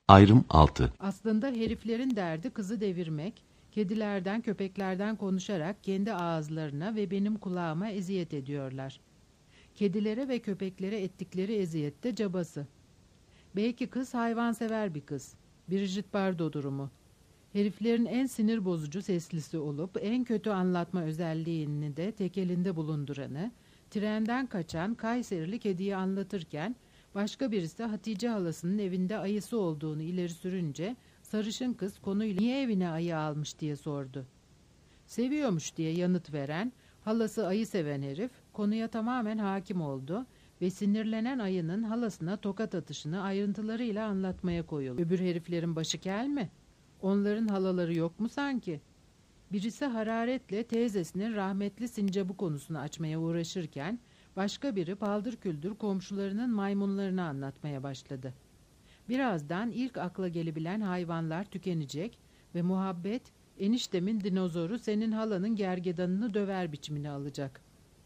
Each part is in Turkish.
Ayrım 6. Aslında heriflerin derdi kızı devirmek, kedilerden, köpeklerden konuşarak kendi ağızlarına ve benim kulağıma eziyet ediyorlar. Kedilere ve köpeklere ettikleri eziyette cabası. Belki kız hayvansever bir kız. Brigitte Bardot durumu. Heriflerin en sinir bozucu seslisi olup en kötü anlatma özelliğini de tek elinde bulunduranı, trenden kaçan Kayserili kediyi anlatırken başka birisi Hatice halasının evinde ayısı olduğunu ileri sürünce sarışın kız konuyla niye evine ayı almış diye sordu. Seviyormuş diye yanıt veren, halası ayı seven herif konuya tamamen hakim oldu ve sinirlenen ayının halasına tokat atışını ayrıntılarıyla anlatmaya koyuldu. Öbür heriflerin başı kel mi? Onların halaları yok mu sanki? Birisi hararetle teyzesinin rahmetli sincabı konusunu açmaya uğraşırken, başka biri paldır küldür komşularının maymunlarını anlatmaya başladı. Birazdan ilk akla gelebilen hayvanlar tükenecek ve muhabbet, eniştemin dinozoru senin halanın gergedanını döver biçimini alacak.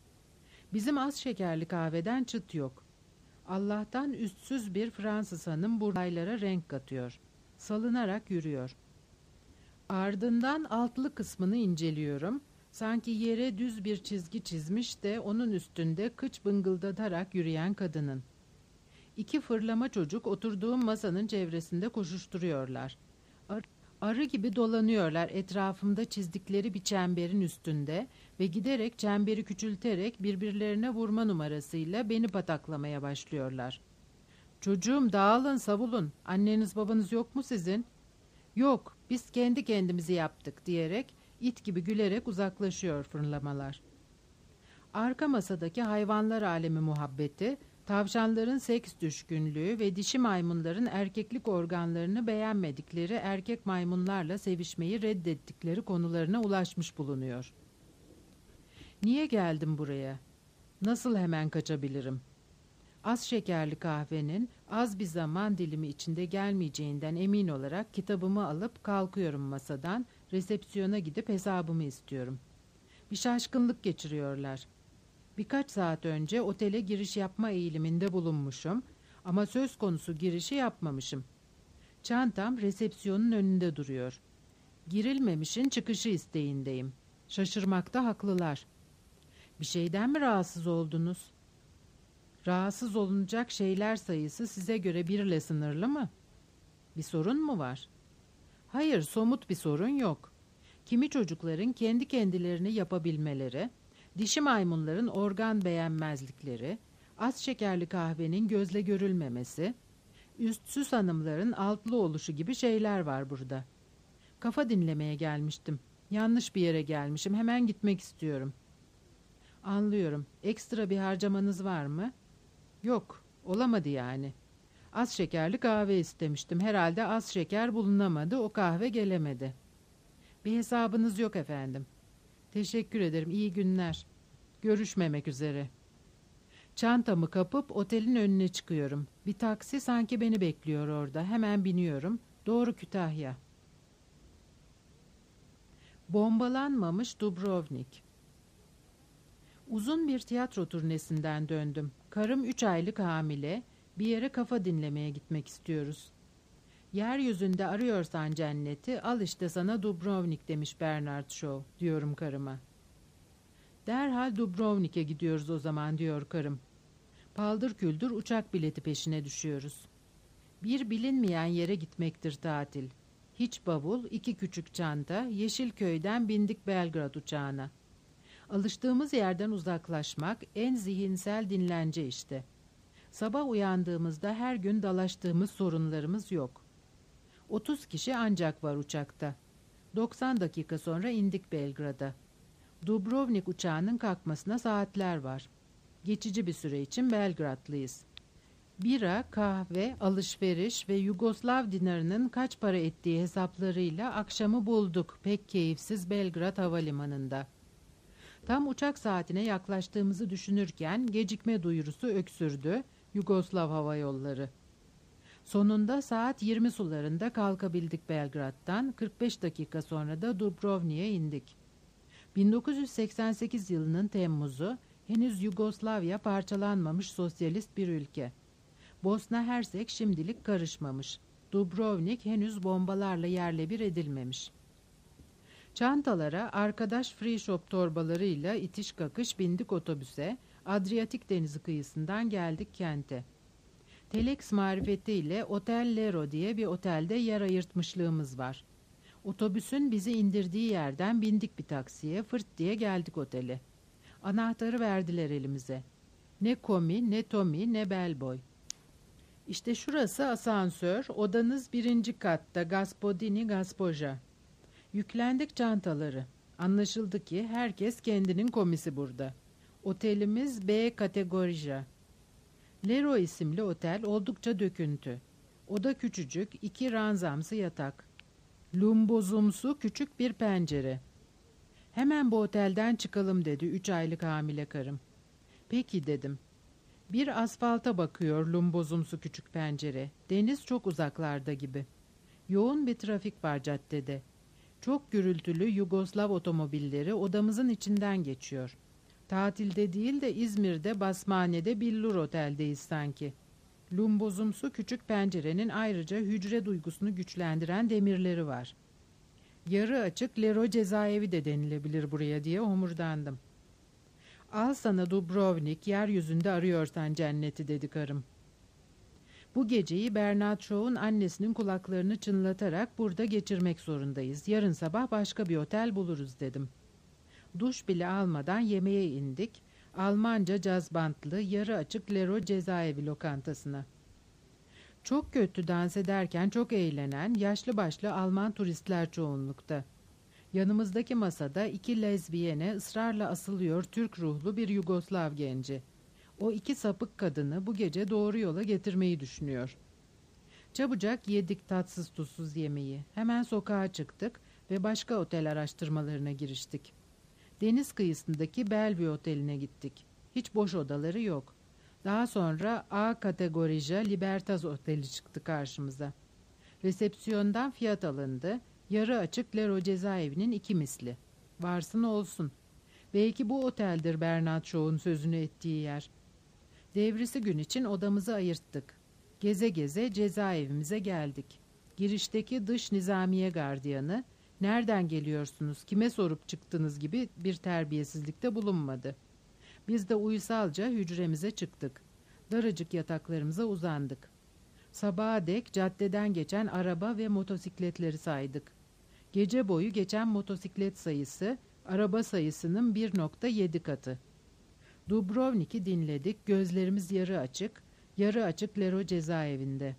Bizim az şekerli kahveden çıt yok. Allah'tan üstsüz bir Fransız hanım buraylara renk katıyor. Salınarak yürüyor. Ardından altlı kısmını inceliyorum. Sanki yere düz bir çizgi çizmiş de onun üstünde kıç bıngıldatarak yürüyen kadının. İki fırlama çocuk oturduğum masanın çevresinde koşuşturuyorlar. Arı gibi dolanıyorlar etrafımda çizdikleri bir çemberin üstünde ve giderek çemberi küçülterek birbirlerine vurma numarasıyla beni pataklamaya başlıyorlar. Çocuğum dağılın savulun, anneniz babanız yok mu sizin? Yok, biz kendi kendimizi yaptık diyerek it gibi gülerek uzaklaşıyor fırlamalar. Arka masadaki hayvanlar alemi muhabbeti, tavşanların seks düşkünlüğü ve dişi maymunların erkeklik organlarını beğenmedikleri erkek maymunlarla sevişmeyi reddettikleri konularına ulaşmış bulunuyor. Niye geldim buraya? Nasıl hemen kaçabilirim? Az şekerli kahvenin az bir zaman dilimi içinde gelmeyeceğinden emin olarak kitabımı alıp kalkıyorum masadan, resepsiyona gidip hesabımı istiyorum. Bir şaşkınlık geçiriyorlar. Birkaç saat önce otele giriş yapma eğiliminde bulunmuşum ama söz konusu girişi yapmamışım. Çantam resepsiyonun önünde duruyor. Girilmemişin çıkışı isteğindeyim. Şaşırmakta haklılar. Bir şeyden mi rahatsız oldunuz? Rahatsız olunacak şeyler sayısı size göre 1 ile sınırlı mı? Bir sorun mu var? Hayır, somut bir sorun yok. Kimi çocukların kendi kendilerini yapabilmeleri, dişi maymunların organ beğenmezlikleri, az şekerli kahvenin gözle görülmemesi, üstsüz hanımların altlı oluşu gibi şeyler var burada. Kafa dinlemeye gelmiştim. Yanlış bir yere gelmişim. Hemen gitmek istiyorum. Anlıyorum. Ekstra bir harcamanız var mı? Yok. Olamadı yani. Az şekerli kahve istemiştim. Herhalde az şeker bulunamadı. O kahve gelemedi. Bir hesabınız yok efendim. Teşekkür ederim. İyi günler. Görüşmemek üzere. Çantamı kapıp otelin önüne çıkıyorum. Bir taksi sanki beni bekliyor orada. Hemen biniyorum. Doğru Kütahya. Bombalanmamış Dubrovnik. Uzun bir tiyatro turnesinden döndüm. Karım 3 aylık hamile. Bir yere kafa dinlemeye gitmek istiyoruz. Yeryüzünde arıyorsan cenneti, al işte sana Dubrovnik demiş Bernard Shaw, diyorum karıma. Derhal Dubrovnik'e gidiyoruz o zaman, diyor karım. Paldır küldür uçak bileti peşine düşüyoruz. Bir bilinmeyen yere gitmektir tatil. Hiç bavul, 2 küçük çanta, Yeşilköy'den bindik Belgrad uçağına. Alıştığımız yerden uzaklaşmak en zihinsel dinlence işte. Sabah uyandığımızda her gün dalaştığımız sorunlarımız yok. 30 kişi ancak var uçakta. 90 dakika sonra indik Belgrad'a. Dubrovnik uçağının kalkmasına saatler var. Geçici bir süre için Belgradlıyız. Bira, kahve, alışveriş ve Yugoslav dinarının kaç para ettiği hesaplarıyla akşamı bulduk pek keyifsiz Belgrad Havalimanı'nda. Tam uçak saatine yaklaştığımızı düşünürken gecikme duyurusu öksürdü Yugoslav Hava Yolları. Sonunda saat 20 sularında kalkabildik Belgrad'dan, 45 dakika sonra da Dubrovnik'e indik. 1988 yılının Temmuz'u, henüz Yugoslavya parçalanmamış sosyalist bir ülke. Bosna Hersek şimdilik karışmamış. Dubrovnik henüz bombalarla yerle bir edilmemiş. Çantalara arkadaş free shop torbalarıyla itiş kakış bindik otobüse, Adriyatik Denizi kıyısından geldik kente. Telex marifetiyle Otel Lero diye bir otelde yer ayırtmışlığımız var. Otobüsün bizi indirdiği yerden bindik bir taksiye, fırt diye geldik otele. Anahtarı verdiler elimize. Ne komi, ne Tommy, ne bellboy. İşte şurası asansör, odanız 1. katta, Gospodini Gaspoja. Yüklendik çantaları. Anlaşıldı ki herkes kendinin komisi burada. Otelimiz B kategorija. Lero isimli otel oldukça döküntü. Oda küçücük, 2 ranzamsı yatak. Lumbozumsu küçük bir pencere. Hemen bu otelden çıkalım dedi 3 aylık hamile karım. Peki dedim. Bir asfalta bakıyor lumbozumsu küçük pencere. Deniz çok uzaklarda gibi. Yoğun bir trafik var caddede. Çok gürültülü Yugoslav otomobilleri odamızın içinden geçiyor. Tatilde değil de İzmir'de Basmane'de Billur Otel'deyiz sanki. Lumbozumsu küçük pencerenin ayrıca hücre duygusunu güçlendiren demirleri var. Yarı açık Lero cezaevi de denilebilir buraya diye homurdandım. Al sana Dubrovnik, yeryüzünde arıyorsan cenneti dedi karım. Bu geceyi Bernard Shaw'un annesinin kulaklarını çınlatarak burada geçirmek zorundayız. Yarın sabah başka bir otel buluruz dedim. Duş bile almadan yemeğe indik. Almanca caz bantlı yarı açık Lero cezaevi lokantasına. Çok kötü dans ederken çok eğlenen yaşlı başlı Alman turistler çoğunlukta. Yanımızdaki masada 2 lezbiyene ısrarla asılıyor Türk ruhlu bir Yugoslav genci. O 2 sapık kadını bu gece doğru yola getirmeyi düşünüyor. Çabucak yedik tatsız tuzsuz yemeği. Hemen sokağa çıktık ve başka otel araştırmalarına giriştik. Deniz kıyısındaki Bellevue Oteli'ne gittik. Hiç boş odaları yok. Daha sonra A kategorija Libertas Oteli çıktı karşımıza. Resepsiyondan fiyat alındı. Yarı açık Lero cezaevinin 2 misli. Varsın olsun. Belki bu oteldir Bernard Shaw'un sözünü ettiği yer. Devrisi gün için odamızı ayırttık. Geze geze cezaevimize geldik. Girişteki dış nizamiye gardiyanı, nereden geliyorsunuz, kime sorup çıktınız gibi bir terbiyesizlikte bulunmadı. Biz de uysalca hücremize çıktık. Daracık yataklarımıza uzandık. Sabaha dek caddeden geçen araba ve motosikletleri saydık. Gece boyu geçen motosiklet sayısı, araba sayısının 1,7 katı. Dubrovnik'i dinledik, gözlerimiz yarı açık Lero cezaevinde.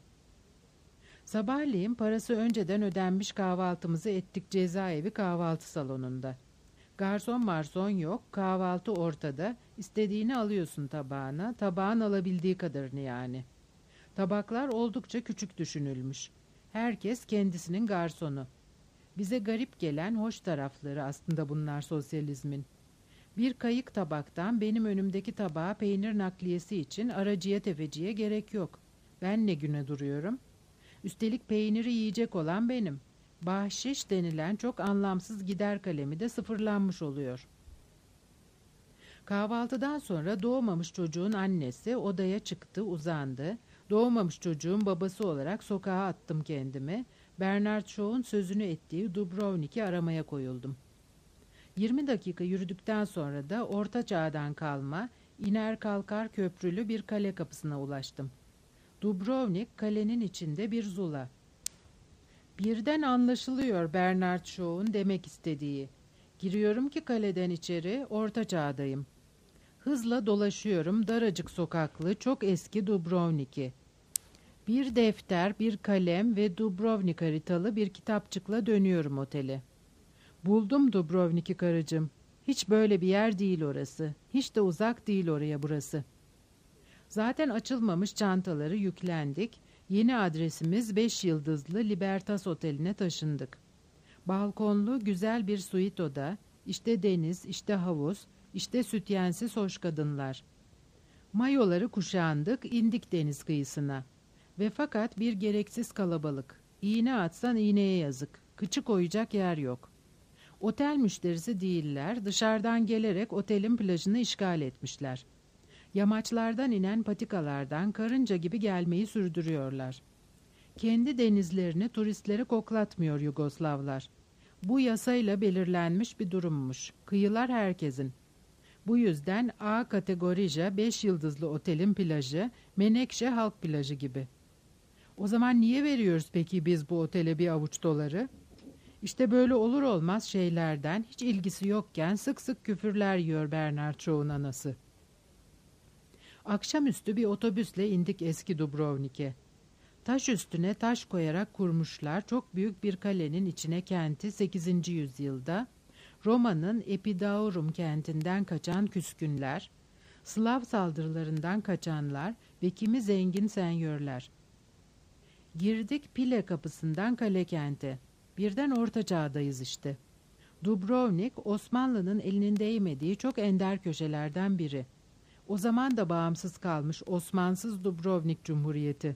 Sabahleyin parası önceden ödenmiş kahvaltımızı ettik cezaevi kahvaltı salonunda. Garson marson yok, kahvaltı ortada, istediğini alıyorsun tabağına, tabağın alabildiği kadarını yani. Tabaklar oldukça küçük düşünülmüş. Herkes kendisinin garsonu. Bize garip gelen hoş tarafları aslında bunlar sosyalizmin. Bir kayık tabaktan benim önümdeki tabağa peynir nakliyesi için aracıya tefeciye gerek yok. Ben ne güne duruyorum? Üstelik peyniri yiyecek olan benim. Bahşiş denilen çok anlamsız gider kalemi de sıfırlanmış oluyor. Kahvaltıdan sonra doğmamış çocuğun annesi odaya çıktı, uzandı. Doğmamış çocuğun babası olarak sokağa attım kendimi. Bernard Shaw'un sözünü ettiği Dubrovnik'i aramaya koyuldum. 20 dakika yürüdükten sonra da Orta Çağ'dan kalma, iner kalkar köprülü bir kale kapısına ulaştım. Dubrovnik kalenin içinde bir zula. Birden anlaşılıyor Bernard Shaw'un demek istediği. Giriyorum ki kaleden içeri, Orta Çağ'dayım. Hızla dolaşıyorum daracık sokaklı, çok eski Dubrovnik'i. Bir defter, bir kalem ve Dubrovnik haritalı bir kitapçıkla dönüyorum otele. Buldum Dubrovnik'i karıcığım. Hiç böyle bir yer değil orası. Hiç de uzak değil oraya burası. Zaten açılmamış çantaları yüklendik. Yeni adresimiz 5 yıldızlı Libertas Oteli'ne taşındık. Balkonlu güzel bir suite oda, işte deniz, işte havuz, işte sütyensiz hoş kadınlar. Mayoları kuşandık, indik deniz kıyısına. Ve fakat bir gereksiz kalabalık. İğne atsan iğneye yazık. Kıçı koyacak yer yok. Otel müşterisi değiller, dışarıdan gelerek otelin plajını işgal etmişler. Yamaçlardan inen patikalardan karınca gibi gelmeyi sürdürüyorlar. Kendi denizlerini turistlere koklatmıyor Yugoslavlar. Bu yasayla belirlenmiş bir durummuş. Kıyılar herkesin. Bu yüzden A kategorija 5 yıldızlı otelin plajı, Menekşe halk plajı gibi. O zaman niye veriyoruz peki biz bu otele bir avuç doları? İşte böyle olur olmaz şeylerden hiç ilgisi yokken sık sık küfürler yiyor Bernard Shaw'un anası. Akşamüstü bir otobüsle indik eski Dubrovnik'e. Taş üstüne taş koyarak kurmuşlar çok büyük bir kalenin içine kenti 8. yüzyılda, Roma'nın Epidaurum kentinden kaçan küskünler, Slav saldırılarından kaçanlar ve kimi zengin senyörler. Girdik Pile kapısından kale kente. Birden orta çağdayız işte. Dubrovnik, Osmanlı'nın elinin değmediği çok ender köşelerden biri. O zaman da bağımsız kalmış Osmansız Dubrovnik Cumhuriyeti.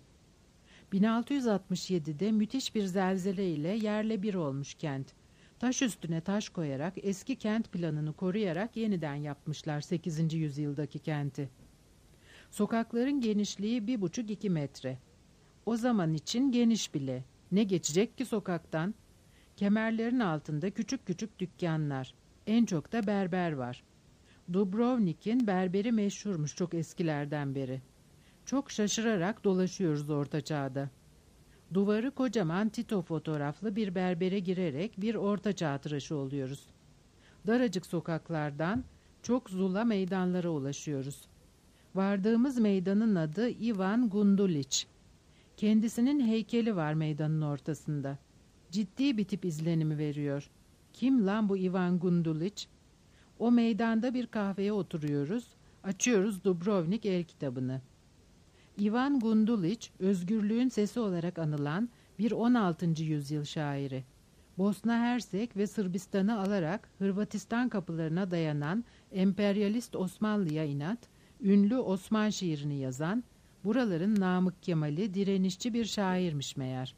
1667'de müthiş bir zelzele ile yerle bir olmuş kent. Taş üstüne taş koyarak eski kent planını koruyarak yeniden yapmışlar 8. yüzyıldaki kenti. Sokakların genişliği 1,5-2 metre. O zaman için geniş bile. Ne geçecek ki sokaktan? Kemerlerin altında küçük küçük dükkanlar. En çok da berber var. Dubrovnik'in berberi meşhurmuş çok eskilerden beri. Çok şaşırarak dolaşıyoruz orta çağda. Duvarı kocaman Tito fotoğraflı bir berbere girerek bir orta çağ tıraşı oluyoruz. Daracık sokaklardan çok zula meydanlara ulaşıyoruz. Vardığımız meydanın adı Ivan Gundulić. Kendisinin heykeli var meydanın ortasında. Ciddi bir tip izlenimi veriyor. Kim lan bu Ivan Gundulić? O meydanda bir kahveye oturuyoruz. Açıyoruz Dubrovnik el kitabını. Ivan Gundulić, özgürlüğün sesi olarak anılan bir 16. yüzyıl şairi. Bosna Hersek ve Sırbistan'ı alarak Hırvatistan kapılarına dayanan emperyalist Osmanlı'ya inat, ünlü Osman şiirini yazan, buraların Namık Kemal'i direnişçi bir şairmiş meğer.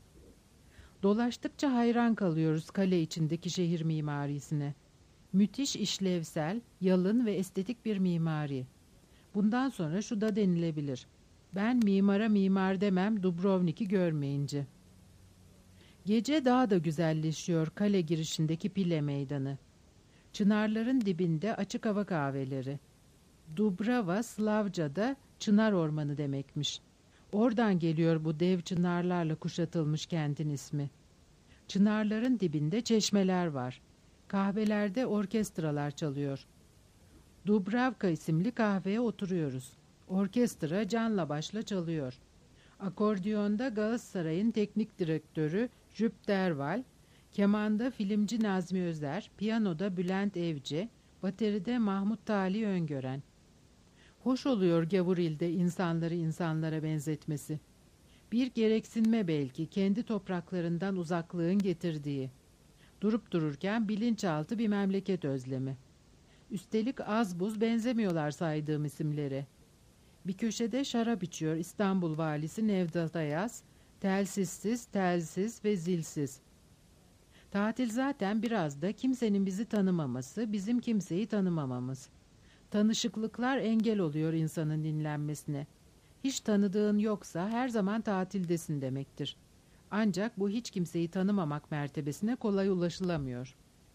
Dolaştıkça hayran kalıyoruz kale içindeki şehir mimarisine. Müthiş işlevsel, yalın ve estetik bir mimari. Bundan sonra şu da denilebilir. Ben mimara mimar demem Dubrovnik'i görmeyince. Gece daha da güzelleşiyor kale girişindeki Pile meydanı. Çınarların dibinde açık hava kahveleri. Dubrava Slavca'da çınar ormanı demekmiş. Oradan geliyor bu dev çınarlarla kuşatılmış kentin ismi. Çınarların dibinde çeşmeler var. Kahvelerde orkestralar çalıyor. Dubravka isimli kahveye oturuyoruz. Orkestra canla başla çalıyor. Akordiyonda Galatasaray'ın teknik direktörü Jüp Derval, kemanda filmci Nazmi Özer, piyanoda Bülent Evci, bateride Mahmut Tali Öngören. Hoş oluyor gavur ilde insanları insanlara benzetmesi. Bir gereksinme belki kendi topraklarından uzaklığın getirdiği. Durup dururken bilinçaltı bir memleket özlemi. Üstelik az buz benzemiyorlar saydığım isimlere. Bir köşede şarap içiyor İstanbul valisi Nevzat Ayaz, telsizsiz, telsiz ve zilsiz. Tatil zaten biraz da kimsenin bizi tanımaması, bizim kimseyi tanımamamız. Tanışıklıklar engel oluyor insanın dinlenmesine. Hiç tanıdığın yoksa her zaman tatildesin demektir. Ancak bu hiç kimseyi tanımamak mertebesine kolay ulaşılamıyor.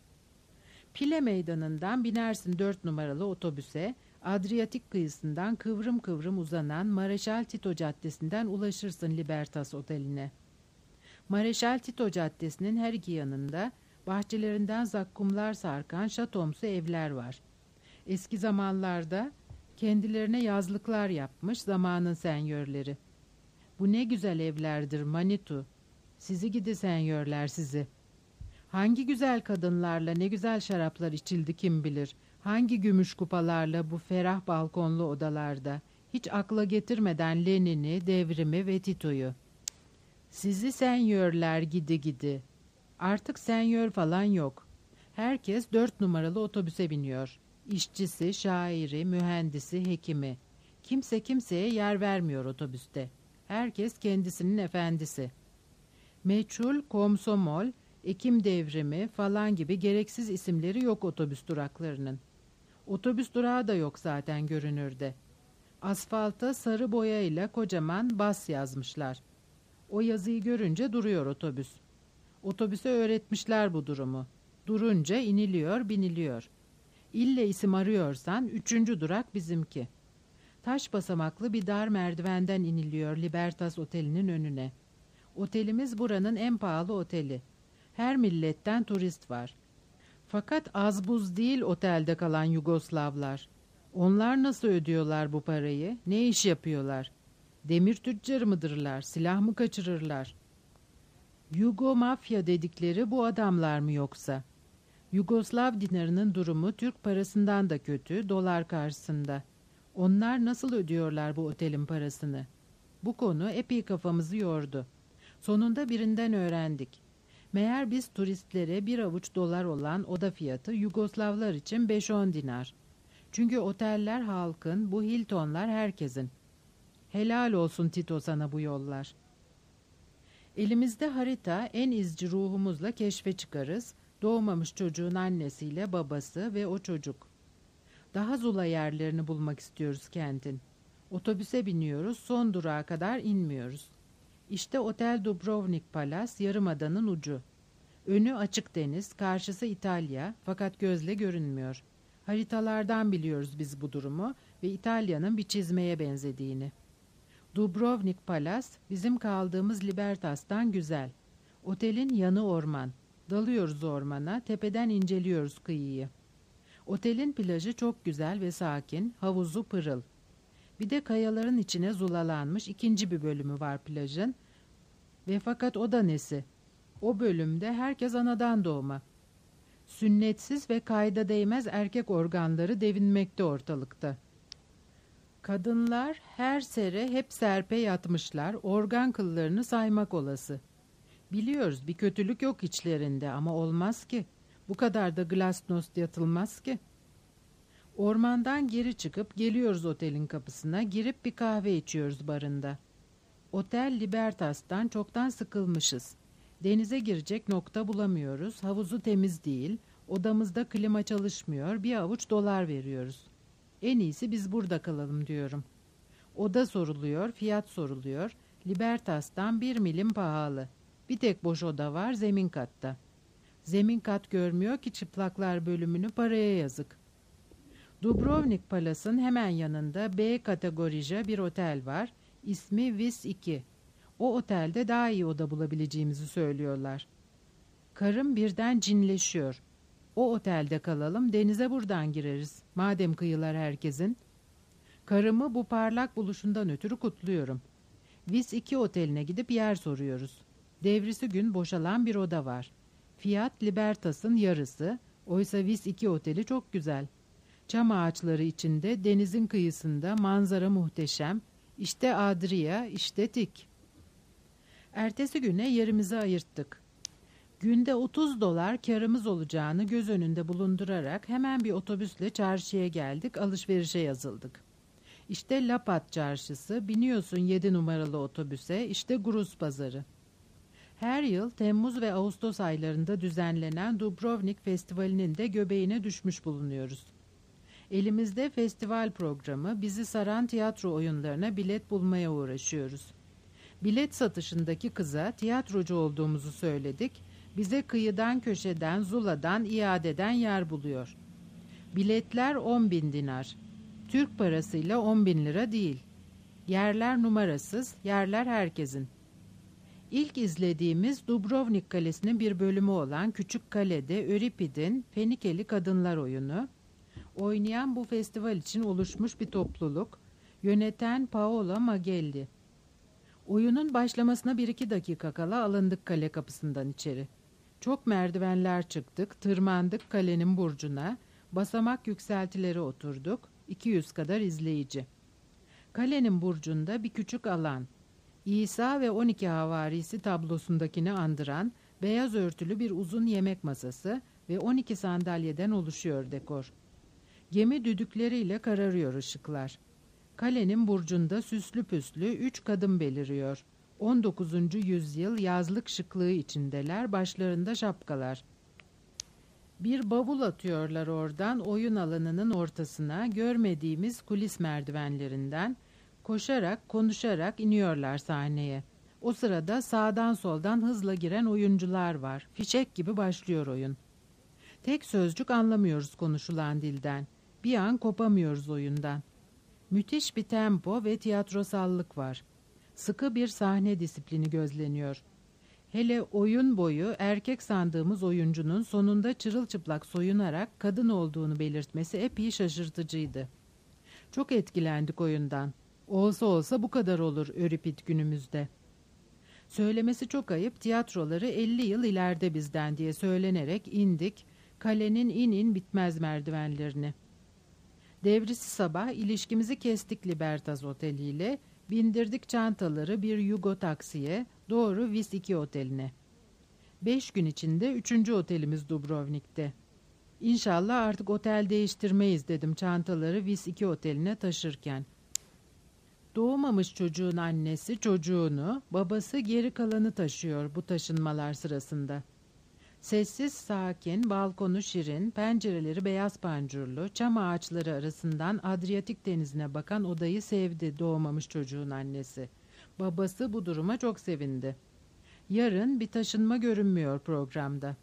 Pile meydanından binersin 4 numaralı otobüse, Adriyatik kıyısından kıvrım kıvrım uzanan Mareşal Tito Caddesi'nden ulaşırsın Libertas Oteli'ne. Mareşal Tito Caddesi'nin her iki yanında bahçelerinden zakkumlar sarkan şatomsu evler var. Eski zamanlarda kendilerine yazlıklar yapmış zamanın senyörleri. Bu ne güzel evlerdir Manitu. Sizi gidi senyörler sizi. Hangi güzel kadınlarla ne güzel şaraplar içildi kim bilir. Hangi gümüş kupalarla bu ferah balkonlu odalarda. Hiç akla getirmeden Lenin'i, devrimi ve Tito'yu. Sizi senyörler gidi gidi. Artık senyör falan yok. Herkes 4 numaralı otobüse biniyor. İşçisi, şairi, mühendisi, hekimi. Kimse kimseye yer vermiyor otobüste. Herkes kendisinin efendisi. Meçhul, komsomol, Ekim devrimi falan gibi gereksiz isimleri yok otobüs duraklarının. Otobüs durağı da yok zaten görünürde. Asfalta sarı boyayla kocaman bas yazmışlar. O yazıyı görünce duruyor otobüs. Otobüse öğretmişler bu durumu. Durunca iniliyor, biniliyor. İlle isim arıyorsan 3. durak bizimki. Taş basamaklı bir dar merdivenden iniliyor Libertas Oteli'nin önüne. Otelimiz buranın en pahalı oteli. Her milletten turist var. Fakat az buz değil otelde kalan Yugoslavlar. Onlar nasıl ödüyorlar bu parayı? Ne iş yapıyorlar? Demir tüccarı mıdırlar? Silah mı kaçırırlar? Yugo mafya dedikleri bu adamlar mı yoksa? Yugoslav dinarının durumu Türk parasından da kötü, dolar karşısında. Onlar nasıl ödüyorlar bu otelin parasını? Bu konu epey kafamızı yordu. Sonunda birinden öğrendik. Meğer biz turistlere bir avuç dolar olan oda fiyatı Yugoslavlar için 5-10 dinar. Çünkü oteller halkın, bu Hiltonlar herkesin. Helal olsun Tito sana bu yollar. Elimizde harita, en izci ruhumuzla keşfe çıkarız. Doğmamış çocuğun annesiyle babası ve o çocuk. Daha zula yerlerini bulmak istiyoruz kentin. Otobüse biniyoruz, son durağa kadar inmiyoruz. İşte Otel Dubrovnik Palace, yarımadanın ucu. Önü açık deniz, karşısı İtalya, fakat gözle görünmüyor. Haritalardan biliyoruz biz bu durumu ve İtalya'nın bir çizmeye benzediğini. Dubrovnik Palace, bizim kaldığımız Libertas'tan güzel. Otelin yanı orman. Dalıyoruz ormana, tepeden inceliyoruz kıyıyı. Otelin plajı çok güzel ve sakin, havuzu pırıl. Bir de kayaların içine zulalanmış ikinci bir bölümü var plajın. Ve fakat o da nesi? O bölümde herkes anadan doğma. Sünnetsiz ve kayda değmez erkek organları devinmekte ortalıkta. Kadınlar her sere hep serpe yatmışlar, organ kıllarını saymak olası. Biliyoruz bir kötülük yok içlerinde ama olmaz ki. Bu kadar da glasnost yatılmaz ki. Ormandan geri çıkıp geliyoruz otelin kapısına, girip bir kahve içiyoruz barında. Otel Libertas'tan çoktan sıkılmışız. Denize girecek nokta bulamıyoruz, havuzu temiz değil, odamızda klima çalışmıyor, bir avuç dolar veriyoruz. En iyisi biz burada kalalım diyorum. Oda soruluyor, fiyat soruluyor. Libertas'tan 1 milim pahalı. Bir tek boş oda var zemin katta. Zemin kat görmüyor ki çıplaklar bölümünü, paraya yazık. Dubrovnik Palace'ın hemen yanında B kategorija bir otel var. İsmi Vis 2. O otelde daha iyi oda bulabileceğimizi söylüyorlar. Karım birden cinleşiyor. O otelde kalalım, denize buradan gireriz. Madem kıyılar herkesin. Karımı bu parlak buluşundan ötürü kutluyorum. Vis 2 oteline gidip yer soruyoruz. Devrisi gün boşalan bir oda var. Fiyat Libertas'ın yarısı. Oysa Vis 2 oteli çok güzel. Çam ağaçları içinde, denizin kıyısında, manzara muhteşem. İşte Adria, işte Tik. Ertesi güne yerimizi ayırttık. Günde 30 dolar karımız olacağını göz önünde bulundurarak hemen bir otobüsle çarşıya geldik, alışverişe yazıldık. İşte Lapat çarşısı, biniyorsun 7 numaralı otobüse, işte Gruz pazarı. Her yıl Temmuz ve Ağustos aylarında düzenlenen Dubrovnik Festivali'nin de göbeğine düşmüş bulunuyoruz. Elimizde festival programı, bizi saran tiyatro oyunlarına bilet bulmaya uğraşıyoruz. Bilet satışındaki kıza tiyatrocu olduğumuzu söyledik, bize kıyıdan köşeden, zuladan, iadeden yer buluyor. Biletler 10.000 dinar. Türk parasıyla 10.000 lira değil. Yerler numarasız, yerler herkesin. İlk izlediğimiz Dubrovnik Kalesi'nin bir bölümü olan Küçük Kale'de Euripid'in Fenikeli Kadınlar oyunu. Oynayan bu festival için oluşmuş bir topluluk. Yöneten Paolo Magelli. Oyunun başlamasına 1-2 dakika kala alındık kale kapısından içeri. Çok merdivenler çıktık, tırmandık kalenin burcuna, basamak yükseltileri oturduk, 200 kadar izleyici. Kalenin burcunda bir küçük alan, İsa ve 12 havarisi tablosundakini andıran beyaz örtülü bir uzun yemek masası ve 12 sandalyeden oluşuyor dekor. Gemi düdükleriyle kararıyor ışıklar. Kalenin burcunda süslü püslü 3 kadın beliriyor. 19. yüzyıl yazlık şıklığı içindeler, başlarında şapkalar. Bir bavul atıyorlar oradan oyun alanının ortasına, görmediğimiz kulis merdivenlerinden, koşarak, konuşarak iniyorlar sahneye. O sırada sağdan soldan hızla giren oyuncular var. Fişek gibi başlıyor oyun. Tek sözcük anlamıyoruz konuşulan dilden. Bir an kopamıyoruz oyundan. Müthiş bir tempo ve tiyatrosallık var. Sıkı bir sahne disiplini gözleniyor. Hele oyun boyu erkek sandığımız oyuncunun sonunda çırılçıplak soyunarak kadın olduğunu belirtmesi epey şaşırtıcıydı. Çok etkilendik oyundan. Olsa olsa bu kadar olur Öripid günümüzde. Söylemesi çok ayıp, tiyatroları 50 yıl ileride bizden diye söylenerek indik kalenin in bitmez merdivenlerini. Devrisi sabah ilişkimizi kestik Libertas Oteli ile, bindirdik çantaları bir Yugo taksiye doğru Vis 2 oteline. 5 gün içinde 3. otelimiz Dubrovnik'te. İnşallah artık otel değiştirmeyiz dedim çantaları Vis 2 oteline taşırken. Doğmamış çocuğun annesi çocuğunu, babası geri kalanı taşıyor bu taşınmalar sırasında. Sessiz, sakin, balkonu şirin, pencereleri beyaz pancurlu, çam ağaçları arasından Adriyatik denizine bakan odayı sevdi doğmamış çocuğun annesi. Babası bu duruma çok sevindi. Yarın bir taşınma görünmüyor programda.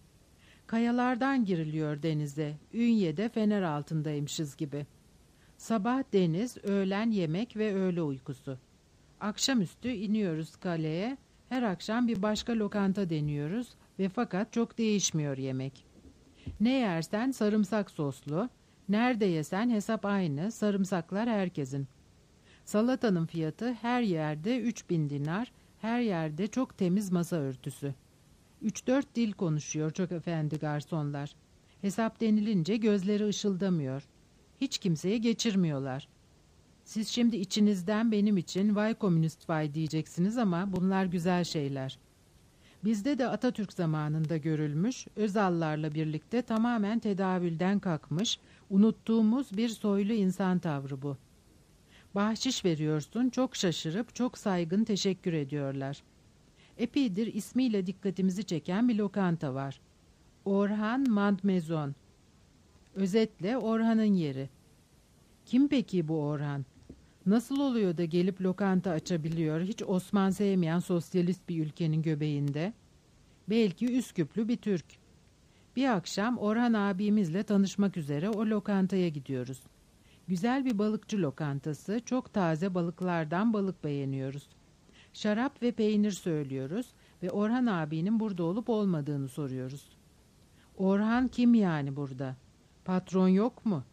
Kayalardan giriliyor denize, Ünye'de fener altındaymışız gibi. Sabah deniz, öğlen yemek ve öğle uykusu. Akşamüstü iniyoruz kaleye, her akşam bir başka lokanta deniyoruz ve fakat çok değişmiyor yemek. Ne yersen sarımsak soslu, nerede yesen hesap aynı, sarımsaklar herkesin. Salatanın fiyatı her yerde 3000 dinar, her yerde çok temiz masa örtüsü. 3-4 dil konuşuyor çok efendi garsonlar. Hesap denilince gözleri ışıldamıyor. Hiç kimseye geçirmiyorlar. Siz şimdi içinizden benim için vay komünist vay diyeceksiniz ama bunlar güzel şeyler. Bizde de Atatürk zamanında görülmüş, Özallarla birlikte tamamen tedavülden kalkmış, unuttuğumuz bir soylu insan tavrı bu. Bahşiş veriyorsun, çok şaşırıp çok saygın teşekkür ediyorlar. Epeydir ismiyle dikkatimizi çeken bir lokanta var. Orhan Mandmezon. Özetle Orhan'ın yeri. Kim peki bu Orhan? Nasıl oluyor da gelip lokanta açabiliyor hiç Osman sevmeyen sosyalist bir ülkenin göbeğinde? Belki Üsküplü bir Türk. Bir akşam Orhan abimizle tanışmak üzere o lokantaya gidiyoruz. Güzel bir balıkçı lokantası, çok taze balıklardan balık beğeniyoruz. Şarap ve peynir söylüyoruz ve Orhan abinin burada olup olmadığını soruyoruz. Orhan kim yani burada? Patron yok mu?